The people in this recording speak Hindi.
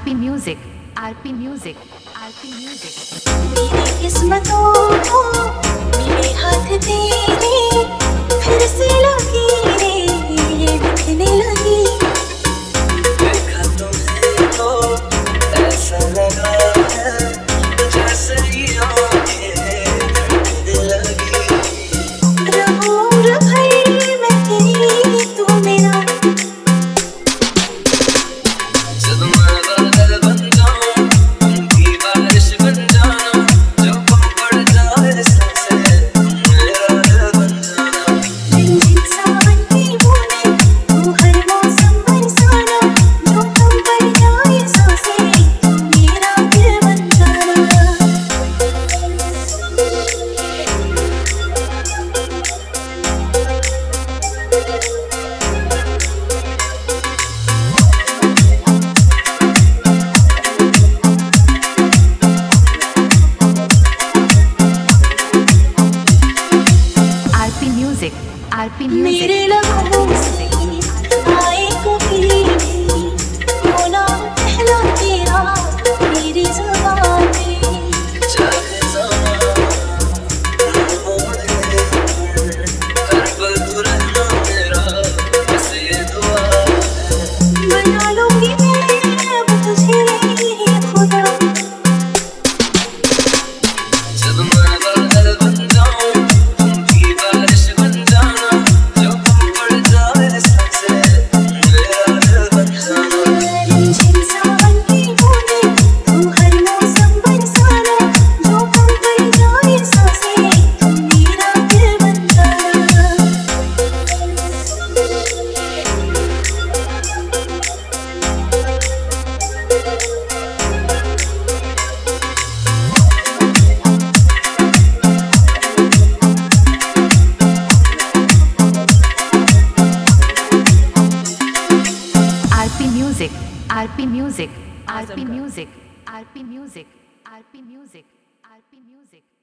RP music, R P music, R P music. मेरी किस्मतों को मेरे हाथ तेरे फिर से लकीरें दिखने लगी। देखा तुम्हें तो ऐसा लगा है जैसे ये आँखें धड़कने लगी। रहूं उम्र भर मैं तेरी तू मेरा। जब मैं बादल बन जाऊं तुम भी बारिश बन जाना, जो कम पड़ जाए सांसें तुम मेरा दिल बन जाना। रिमझिम सावन की बूंदें तू हर मौसम बरसाना, जो कम पड़ जाए सांसें तू मेरा दिल बन जाना। R P music, R P music. मेरे लबों से आए कभी भी बोला पहला तेरा मेरी ज़ुबान पे। चाहे ज़माना मोड़ ले हर पल तू रहना मेरा, बस ये दुआ है। बना लूंगी मैं अब तुझे खुदा। जब मैं बादल बन जाऊं तुम भी बारिश बन जाना, जो कम पड़ जाए सांसें तुम मेरा दिल बन जाना। रिमझिम सावन की बूंदें तू हर मौसम बरसाना, जो कम पड़ जाए सांसें तू मेरा दिल बन जाना। R P music, R P music, R P music, R P music, R P music, R P music.